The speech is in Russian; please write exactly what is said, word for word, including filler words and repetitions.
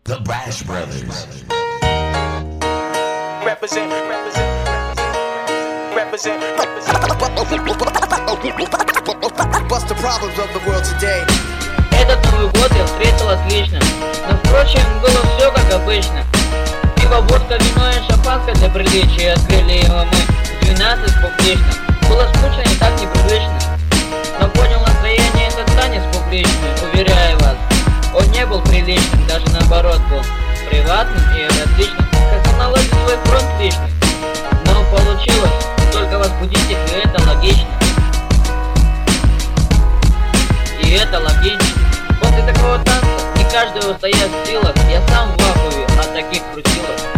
The Bash Brothers. Represent, represent, represent, represent. Bust the problems of the world today. Этот Новый год я встретил отлично, но впрочем было все как обычно. Пиво, водка, вино и шампанское для приличия. Открыли его мы в двенадцать с публичным. Было скучно и так непривычно, но понял настроение этот танец публичный. Уверяю вас, он не был приличным, даже наоборот был приватным и эротичным. Хотел наладить свой фронт личный, но получилось только возбудить их, и это логично. И это логично. После такого танца не каждый устоять в силах. Я сам в ахуе от таких крутилок.